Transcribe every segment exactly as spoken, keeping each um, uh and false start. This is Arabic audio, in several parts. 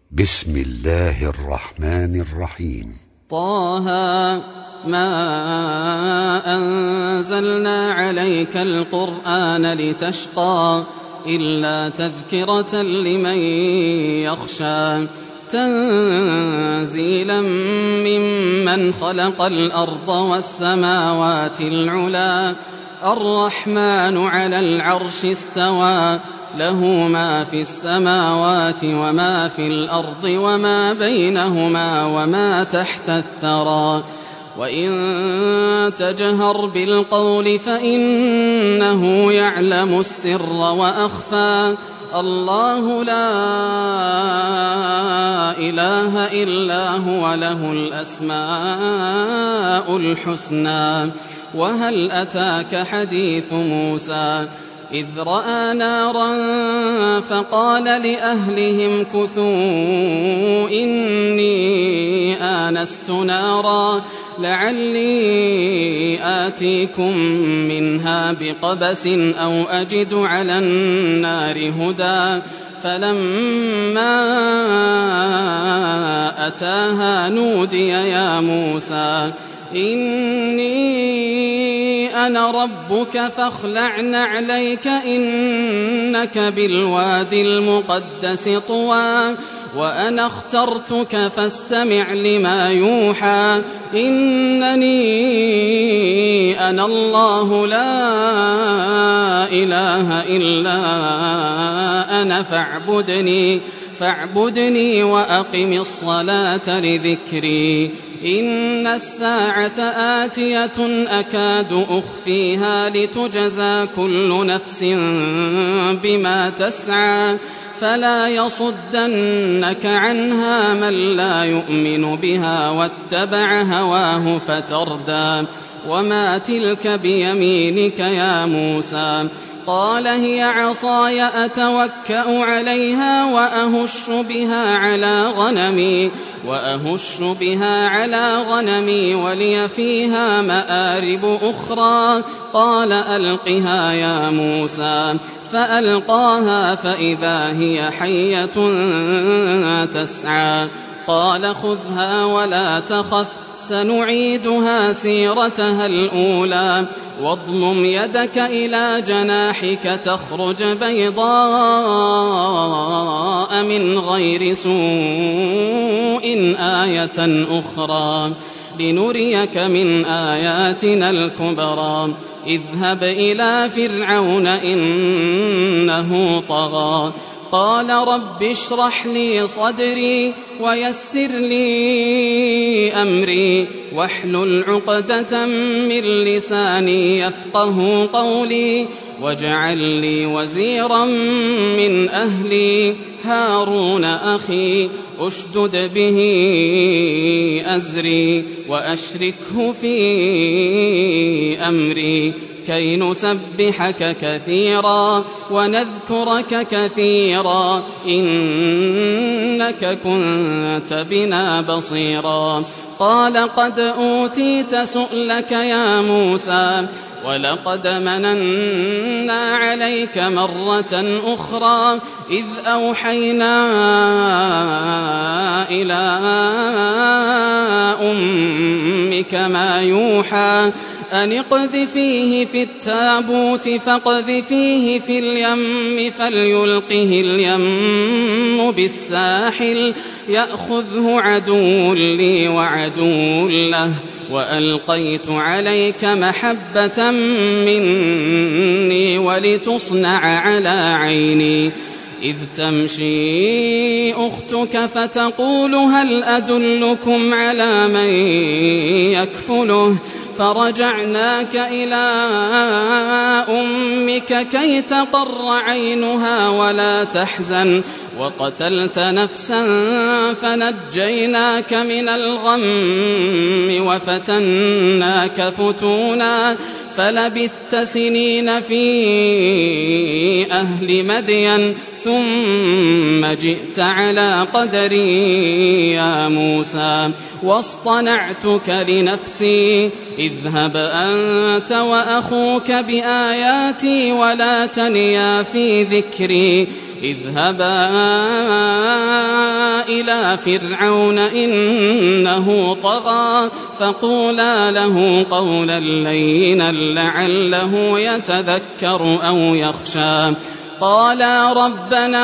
بسم الله الرحمن الرحيم. طه ما أنزلنا عليك القرآن لتشقى إلا تذكرة لمن يخشى تنزيلا ممن خلق الأرض والسماوات العلى الرحمن على العرش استوى له ما في السماوات وما في الأرض وما بينهما وما تحت الثرى وإن تجهر بالقول فإنه يعلم السر وأخفى الله لا إله إلا هو له الأسماء الحسنى. وهل أتاك حديث موسى إذ رأى نارا فقال لأهلهم كثوا إني آنست نارا لعلي آتيكم منها بقبس أو أجد على النار هدى فلما أتاها نودي يا موسى إني أنا ربك فاخلع نعليك إنك بالوادي المقدس طوى وأنا اخترتك فاستمع لما يوحى إنني أنا الله لا إله إلا أنا فاعبدني فاعبدني وأقم الصلاة لذكري إن الساعة آتية أكاد أخفيها لتجزى كل نفس بما تسعى فلا يصدنك عنها من لا يؤمن بها واتبع هواه فتردى. وما تلك بيمينك يا موسى قال هي عصاي أتوكأ عليها وأهش بها على غنمي وأهش بها على غنمي ولي فيها مآرب أخرى قال ألقها يا موسى فألقاها فإذا هي حية تسعى قال خذها ولا تخف سنعيدها سيرتها الأولى واضمم يدك إلى جناحك تخرج بيضاء من غير سوء آية أخرى لنريك من آياتنا الكبرى اذهب إلى فرعون إنه طغى قال رب اشرح لي صدري ويسر لي أمري واحلل عقدة من لساني يفقه قولي واجعل لي وزيرا من أهلي هارون أخي أشدد به أزري وأشركه في أمري كي نسبحك كثيرا ونذكرك كثيرا إنك كنت بنا بصيرا قال قد أوتيت سؤلك يا موسى ولقد مننا عليك مرة أخرى إذ أوحينا إلى أمك ما يوحى أن اقذفيه في التابوت فاقذفيه في اليم فليلقه اليم بالساحل يأخذه عدو لي عدو له وألقيت عليك محبة مني ولتصنع على عيني إذ تمشي أختك فتقول هل أدلكم على من يكفله فرجعناك إلى أمك كي تقر عينها ولا تحزن وقتلت نفسا فنجيناك من الغم وفتناك فتونا فلبثت سنين في أهل مدين ثم جئت على قدري يا موسى واصطنعتك لنفسي اذهب أنت وأخوك بآياتي ولا تنيا في ذكري اذهبا إلى فرعون إنه طغى فقولا له قولا لينا لعله يتذكر أو يخشى. قالا ربنا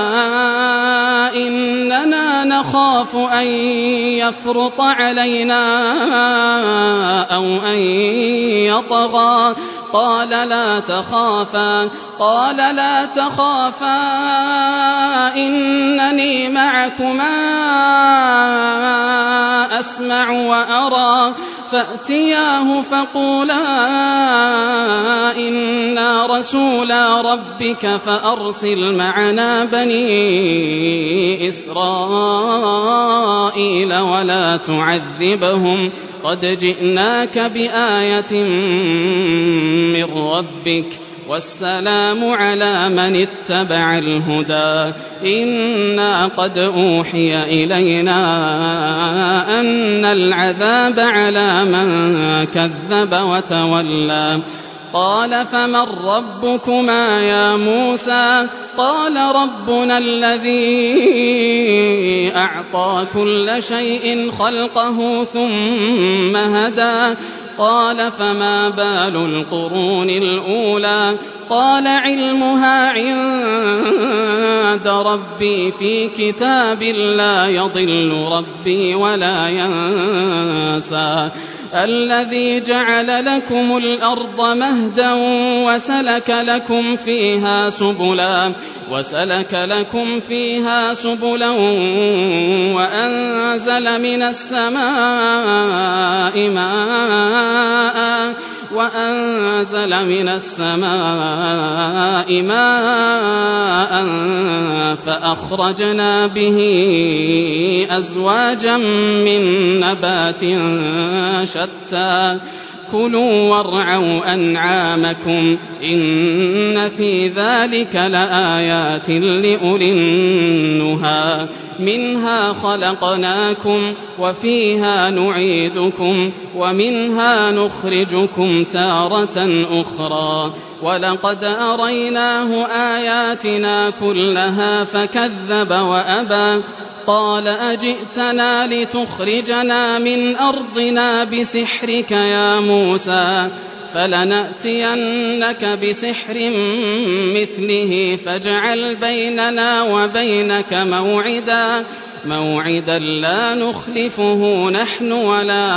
إننا نخاف أن يفرط علينا أو أن يطغى. قال لا تخافا قال لا تخافا إنني معكما أسمع وأرى. فأتياه فقولا إنا رسولا ربك فأرسل معنا بني إسرائيل ولا تعذبهم قد جئناك بآية من ربك والسلام على من اتبع الهدى. إنا قد أوحي إلينا أن العذاب على من كذب وتولى. قال فمن ربكما يا موسى؟ قال ربنا الذي أعطى كل شيء خلقه ثم هدى. قال فما بال القرون الأولى؟ قال علمها عند ربي في كتاب لا يضل ربي ولا ينسى. الذي جعل لكم الأرض مهدا وسلك لكم فيها سبلا وسلك لكم فيها سبلا وأنزل من السماء ماء وأنزل من السماء ماء فأخرجنا به أزواجا من نبات شتى. كلوا وارعوا أنعامكم إن في ذلك لآيات لأولي النهى. منها خلقناكم وفيها نعيدكم ومنها نخرجكم تارة أخرى. ولقد أريناه آياتنا كلها فكذب وأبى. قال أجئتنا لتخرجنا من أرضنا بسحرك يا موسى؟ فلنأتينك بسحر مثله فاجعل بيننا وبينك موعدا موعدا لا نخلفه نحن ولا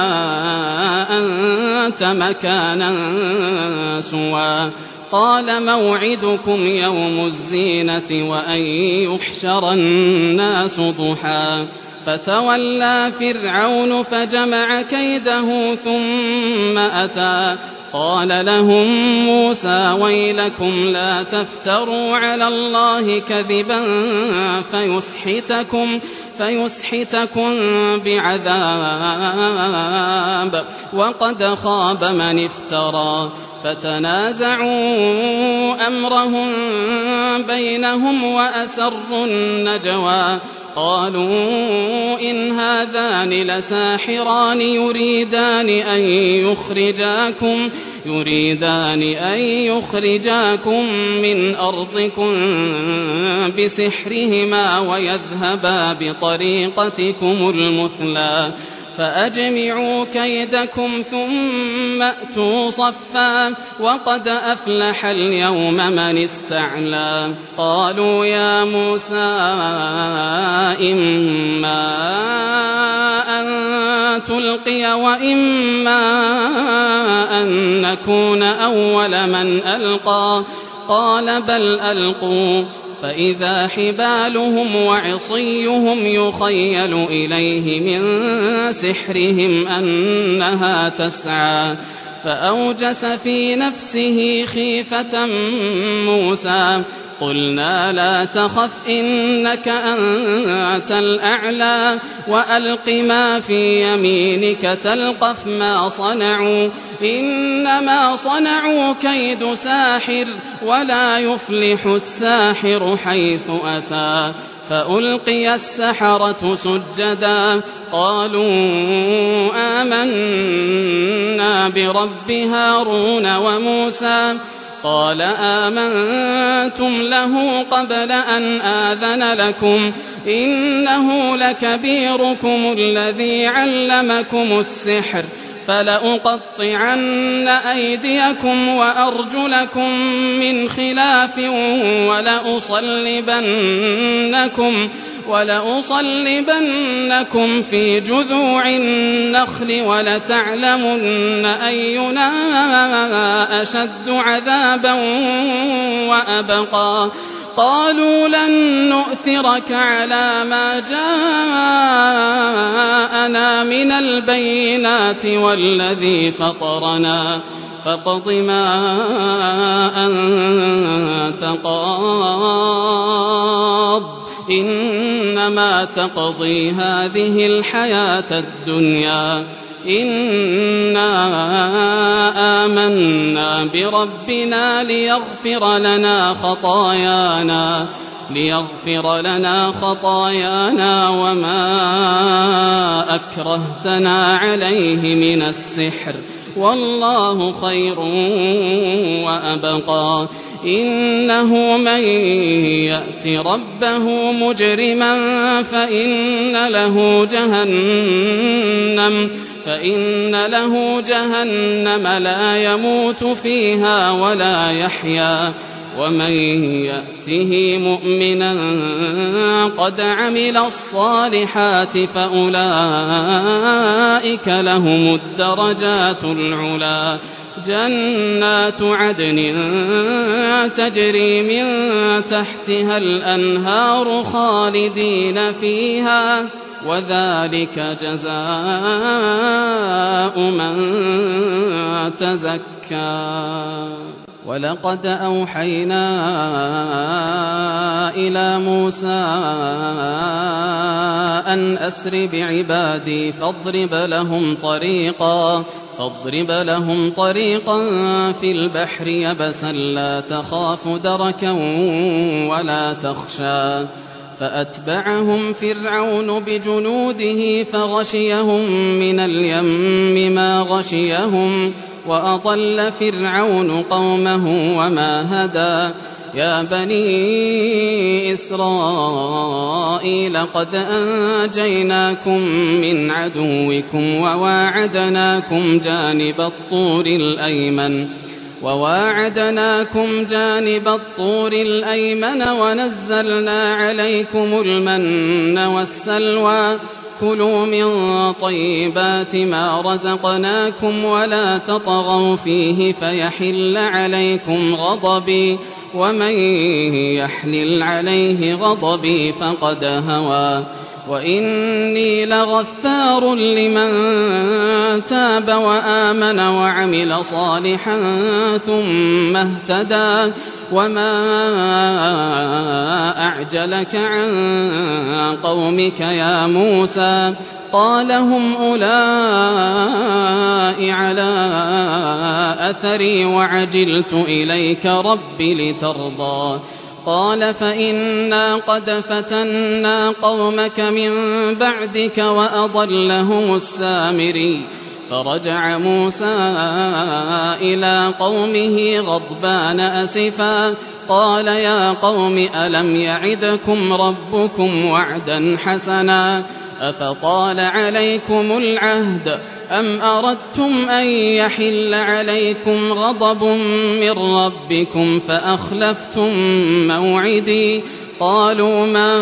أنت مكانا سوى. قال موعدكم يوم الزينة وأن يحشر الناس ضحى. فتولى فرعون فجمع كيده ثم أتى. قال لهم موسى ويلكم لا تفتروا على الله كذبا فيسحتكم فيسحتكم بعذاب وقد خاب من افترى. فتنازعوا أمرهم بينهم وأسروا النجوى. قالوا إن هذان لساحران يريدان أن يخرجاكم يريدان أن يخرجاكم من أرضكم بسحرهما ويذهبا بطريقتكم المثلى. فأجمعوا كيدكم ثم أتوا صفا وقد أفلح اليوم من استعلى. قالوا يا موسى إما أن تلقي وإما أن نكون أول من ألقى. قال بل ألقوا. فإذا حبالهم وعصيهم يخيل إليه من سحرهم أنها تسعى. فأوجس في نفسه خيفة موسى. قلنا لا تخف إنك أنت الأعلى وألق ما في يمينك تلقف ما صنعوا إنما صنعوا كيد ساحر ولا يفلح الساحر حيث أتى. فألقي السحرة سجدا قالوا آمنا برب هارون وموسى. قال آمنتم له قبل أن آذن لكم إنه لكبيركم الذي علمكم السحر فلأقطعن أيديكم وأرجلكم من خلاف ولأصلبنكم ولأصلبنكم في جذوع النخل ولتعلمن أينا أشد عذابا وأبقى قالوا لن نؤثرك على ما جاءنا من البينات والذي فطرنا فاقض ما أنت قاض إنما تقضي هذه الحياة الدنيا إنا آمنا بربنا ليغفر لنا خطايانا ليغفر لنا خطايانا وما أكرهتنا عليه من السحر والله خير وأبقى إنه من يأت ربه مجرما فإن له جهنم فإن له جهنم لا يموت فيها ولا يحيا ومن يأته مؤمنا قد عمل الصالحات فأولئك لهم الدرجات العلا جنات عدن تجري من تحتها الأنهار خالدين فيها وذلك جزاء من تزكى ولقد أوحينا إلى موسى أن أسر بعبادي فاضرب لهم طريقا فاضرب لهم طريقا في البحر يبسا لا تخاف دركا ولا تخشى فأتبعهم فرعون بجنوده فغشيهم من اليم ما غشيهم وأضل فرعون قومه وما هدى يا بني إسرائيل قد أنجيناكم من عدوكم وواعدناكم جانب الطور الأيمن وواعدناكم جانب الطور الأيمن ونزلنا عليكم المن والسلوى كلوا من طيبات ما رزقناكم ولا تطغوا فيه فيحل عليكم غضبي ومن يحلل عليه غضبي فقد هوى وإني لغفار لمن تاب وآمن وعمل صالحا ثم اهتدى وما أعجلك عن قومك يا موسى قال هم أولئك على أثري وعجلت إليك رب لترضى قال فإنا قد فتنا قومك من بعدك وأضلهم السامري فرجع موسى إلى قومه غضبان أسفا قال يا قوم ألم يعدكم ربكم وعدا حسنا أفطال عليكم العهد أم أردتم أن يحل عليكم غضب من ربكم فأخلفتم موعدي قالوا ما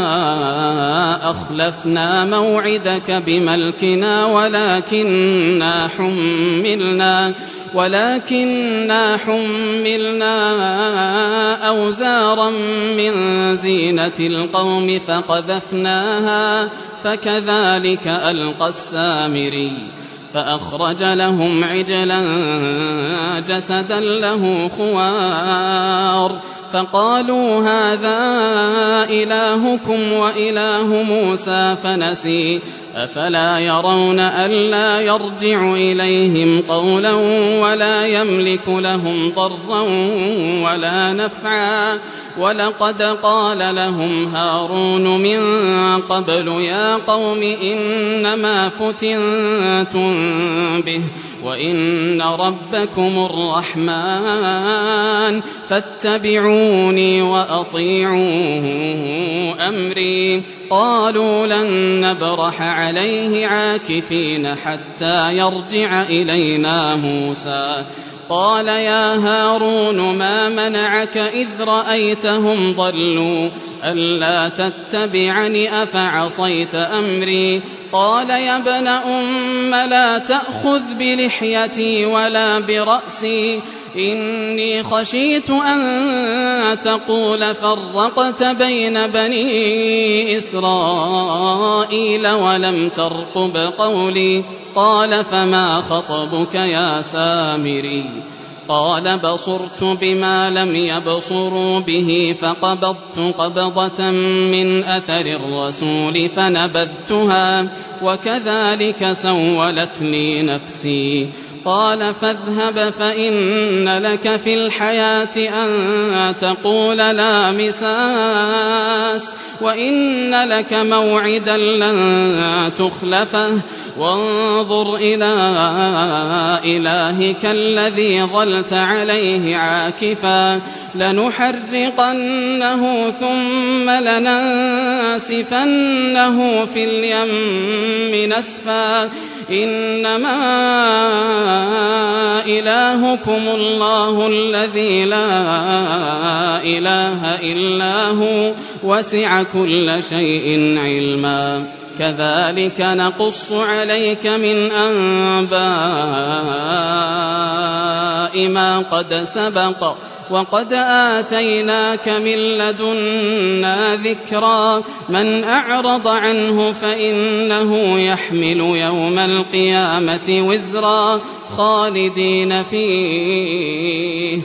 أخلفنا موعدك بملكنا ولكننا حملنا ولكننا حملنا أوزارا من زينة القوم فقذفناها فكذلك ألقى السامري فأخرج لهم عجلا جسدا له خوار فقالوا هذا إلهكم وإله موسى فنسي أفلا يرون ألا يرجع إليهم قولا ولا يملك لهم ضرا ولا نفعا ولقد قال لهم هارون من قبل يا قوم إنما فتنتم به وإن ربكم الرحمن فاتبعوني وأطيعوا أمري قالوا لن نبرح عليه عاكفين حتى يرجع إلينا موسى قال يا هارون ما منعك إذ رأيتهم ضلوا ألا تتبعني أفعصيت أمري قال يا ابن أم لا تأخذ بلحيتي ولا برأسي إني خشيت أن تقول فرقت بين بني إسرائيل ولم ترقب قولي قال فما خطبك يا سامري قال بصرت بما لم يبصروا به فقبضت قبضة من أثر الرسول فنبذتها وكذلك سولت لي نفسي قال فاذهب فإن لك في الحياة أن تقول لا مساس وإن لك موعدا لن تخلفه وانظر إلى إلهك الذي ظلت عليه عاكفا لنحرقنه ثم لننسفنه في اليم نسفا إنما إلهكم الله الذي لا إله إلا هو وسع كل شيء علما كذلك نقص عليك من أنباء ما قد سبق وقد آتيناك من لدنا ذكرا من أعرض عنه فإنه يحمل يوم القيامة وزرا خالدين فيه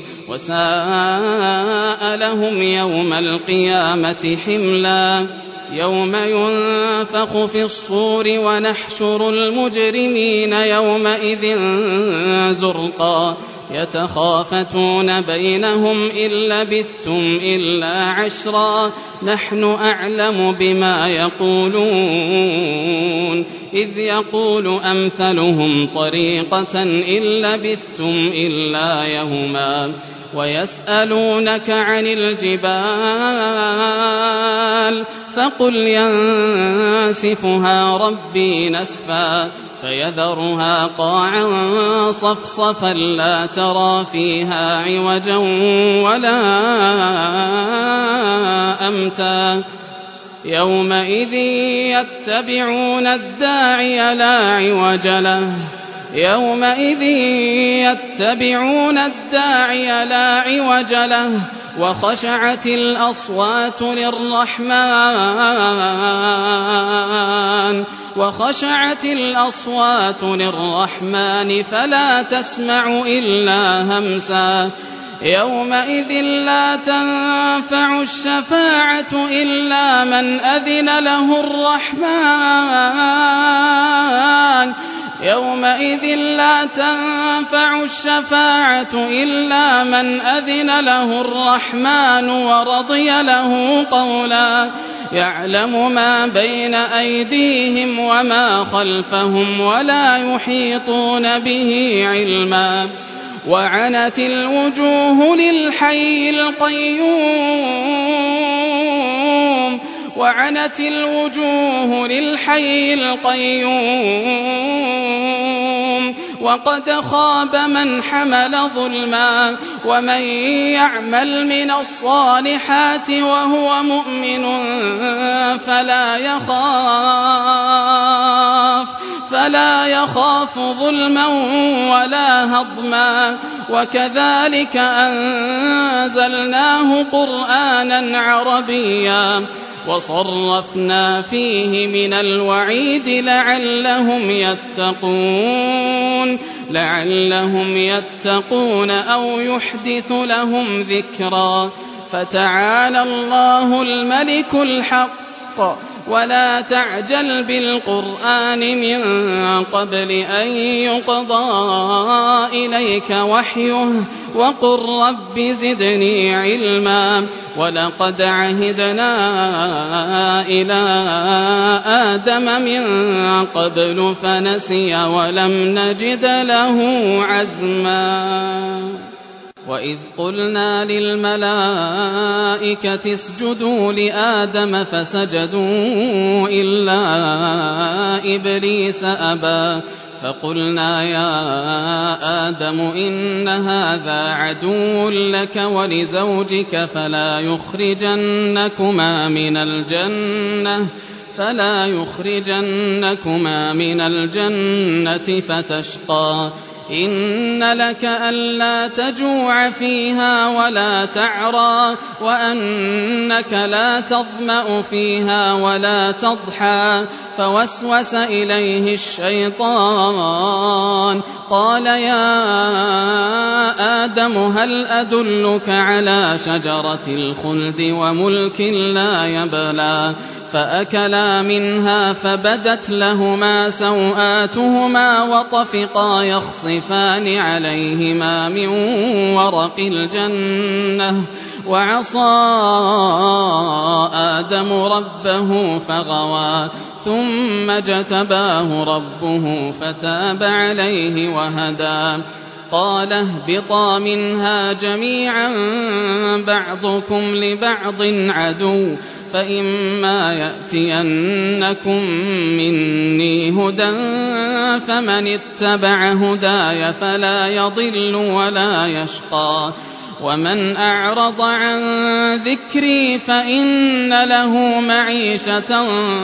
وساء لهم يوم القيامة حملا يوم ينفخ في الصور ونحشر المجرمين يومئذ زرقا يتخافتون بينهم إن لبثتم إلا عشرا نحن أعلم بما يقولون إذ يقول أمثلهم طريقة إن لبثتم إلا يوما ويسألونك عن الجبال فقل ينسفها ربي نسفا فيذرها قاعا صفصفا لا ترى فيها عوجا ولا أمتا يومئذ يتبعون الداعي لا عوج له يومئذ يتبعون الداعي لا عوج له وخشعت الأصوات للرحمن وخشعت الأصوات للرحمن فلا تسمع إلا همسا يومئذ لا تنفع الشفاعة إلا من أذن له الرحمن يومئذ لا تنفع الشفاعة إلا من أذن له الرحمن ورضي له قولا يعلم ما بين أيديهم وما خلفهم ولا يحيطون به علما وعنت الوجوه للحي القيوم وعنت الوجوه للحي القيوم وقد خاب من حمل ظلما ومن يعمل من الصالحات وهو مؤمن فلا يخاف فلا يخاف ظلما ولا هضما وكذلك أنزلناه قرآنا عربيا وصرفنا فيه من الوعيد لعلهم يتقون لعلهم يتقون أو يحدث لهم ذكرا فتعالى الله الملك الحق ولا تعجل بالقرآن من قبل أن يقضى إليك وحيه وقل رب زدني علما ولقد عهدنا إلى آدم من قبل فنسي ولم نجد له عزما وإذ قلنا للملائكة اسجدوا لآدم فسجدوا إلا إبليس أبى فقلنا يا آدم إن هذا عدو لك ولزوجك فلا يخرجنكما من الجنة فلا يخرجنكما من الجنة فتشقى إن لك ألا تجوع فيها ولا تعرى وأنك لا تظمأ فيها ولا تضحى فوسوس إليه الشيطان قال يا آدم هل أدلك على شجرة الخلد وملك لا يبلى فأكلا منها فبدت لهما سوآتهما وطفقا يخصفان عليهما من ورق الجنة وعصى آدم ربه فغوى ثم اجتباه ربه فتاب عليه وهدى قال اهبطا منها جميعا بعضكم لبعض عدو فإما يأتينكم مني هدى فمن اتبع هداي فلا يضل ولا يشقى ومن أعرض عن ذكري فإن له معيشة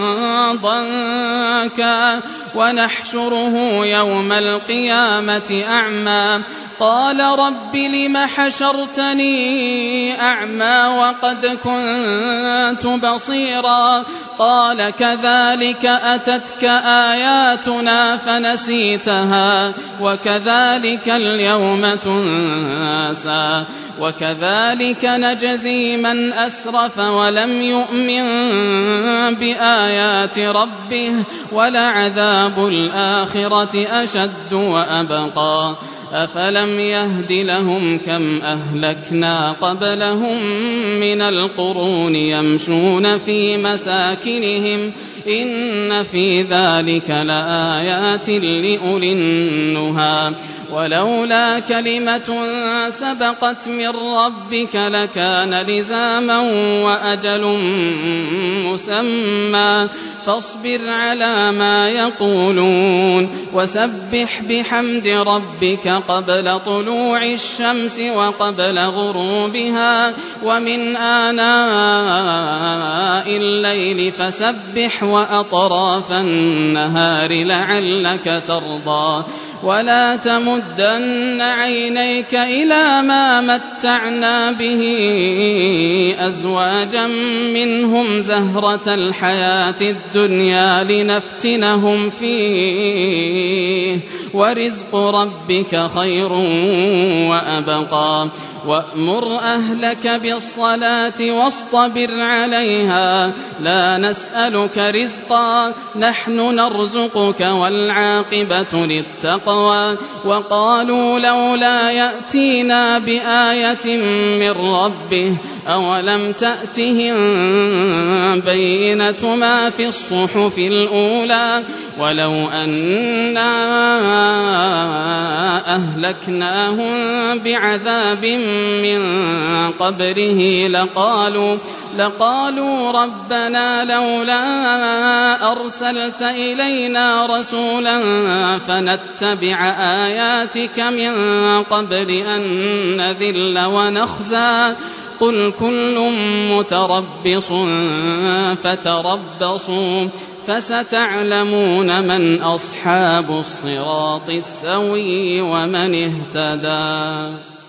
ضنكا ونحشره يوم القيامة أعمى قال رب لم حشرتني أعمى وقد كنت بصيرا قال كذلك أتتك آياتنا فنسيتها وكذلك اليوم تنسى وكذلك نجزي من أسرف ولم يؤمن بآيات ربه ولعذاب الآخرة أشد وأبقى أفلم يهد لهم كم أهلكنا قبلهم من القرون يمشون في مساكنهم إن في ذلك لآيات لأولي النهى ولولا كلمة سبقت من ربك لكان لزاما وأجل مسمى فاصبر على ما يقولون وسبح بحمد ربك قبل طلوع الشمس وقبل غروبها ومن آناء الليل فسبح وأطراف النهار لعلك ترضى ولا تمدن عينيك إلى ما متعنا به أزواجا منهم زهرة الحياة الدنيا لنفتنهم فيه ورزق ربك خير وأبقى وأمر أهلك بالصلاة واصطبر عليها لا نسألك رزقا نحن نرزقك والعاقبة للتقوى وقالوا لولا يأتينا بآية من ربه أولم تأتهم بينة ما في الصحف الأولى ولو أنا أهلكناهم بعذاب من قبله لقالوا لقالوا ربنا لولا أرسلت إلينا رسولا فنتبع آياتك من قبل أن نذل ونخزى قل كل متربص فتربصوا فستعلمون من أصحاب الصراط السوي ومن اهتدى.